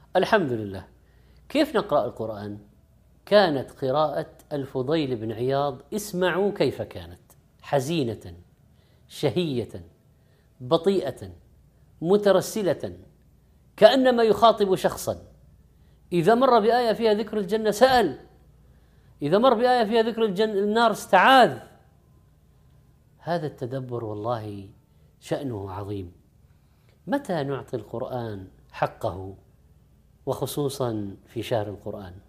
الحمد لله. كيف نقرأ القرآن؟ كانت قراءة الفضيل بن عياض، اسمعوا كيف كانت: حزينة، شهية، بطيئة، مترسلة، كأنما يخاطب شخصا. إذا مر بآية فيها ذكر الجنة سأل، إذا مر بآية فيها ذكر النار استعاذ. هذا التدبر والله شأنه عظيم. متى نعطي القرآن حقه، وخصوصا في شهر القرآن؟